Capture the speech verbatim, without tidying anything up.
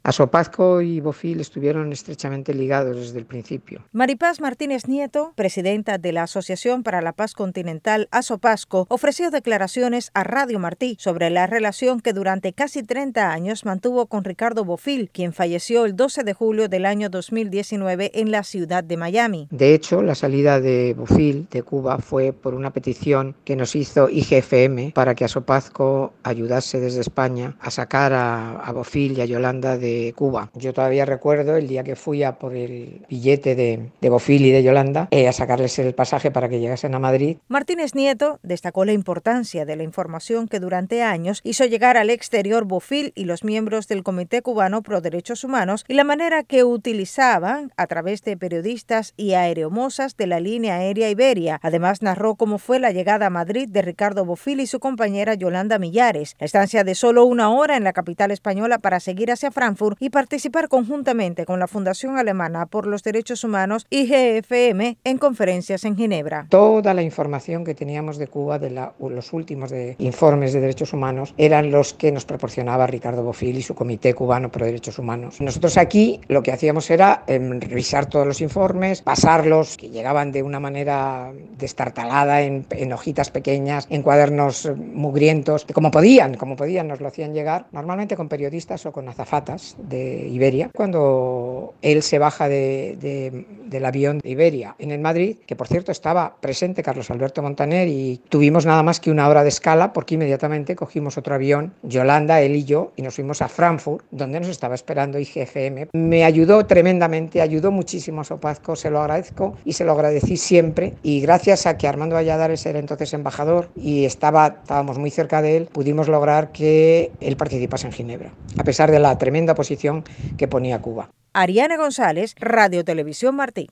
Asopazco y Bofill estuvieron estrechamente ligados desde el principio. Maripaz Martínez Nieto, presidenta de la Asociación para la Paz Continental Asopazco, ofreció declaraciones a Radio Martí sobre la relación que durante casi treinta años mantuvo con Ricardo Bofill, quien falleció el doce de julio del año dos mil diecinueve en la ciudad de Miami. De hecho, la salida de Bofill de Cuba fue por una petición que nos hizo I G F M para que Asopazco ayudase desde España a sacar a, a Bofill y a Yolanda de Cuba. Yo todavía recuerdo el día que fui a por el billete de, de Bofill y de Yolanda eh, a sacarles el pasaje para que llegasen a Madrid. Martínez Nieto destacó la importancia de la información que durante años hizo llegar al exterior Bofill y los miembros del Comité Cubano Pro Derechos Humanos y la manera que utilizaban a través de periodistas y aeromosas de la línea aérea Iberia. Además narró cómo fue la llegada a Madrid de Ricardo Bofill y su compañera Yolanda Millares, la estancia de solo una hora en la capital española para seguir hacia Frankfurt y participar conjuntamente con la Fundación Alemana por los Derechos Humanos I G F M en conferencias en Ginebra. Toda la información que teníamos de Cuba, de la, los últimos de informes de derechos humanos, eran los que nos proporcionaba Ricardo Bofill y su Comité Cubano Pro Derechos Humanos. Nosotros aquí lo que hacíamos era eh, revisar todos los informes, pasarlos, que llegaban de una manera destartalada en, en hojitas pequeñas, en cuadernos mugrientos, que como podían, como podían nos lo hacían llegar, normalmente con periodistas o con azafatas de Iberia. Cuando él se baja de, de, del avión de Iberia en el Madrid, que por cierto estaba presente Carlos Alberto Montaner, y tuvimos nada más que una hora de escala porque inmediatamente cogimos otro avión, Yolanda, él y yo, y nos fuimos a Frankfurt, donde nos estaba esperando I G F M. Me ayudó tremendamente, ayudó muchísimo a Asopazco, se lo agradezco y se lo agradecí siempre, y gracias a que Armando Valladares era entonces embajador y estaba, estábamos muy cerca de él, pudimos lograr que él participase en Ginebra, a pesar de la tremenda posición que ponía Cuba. Ariana González, Radio Televisión Martí.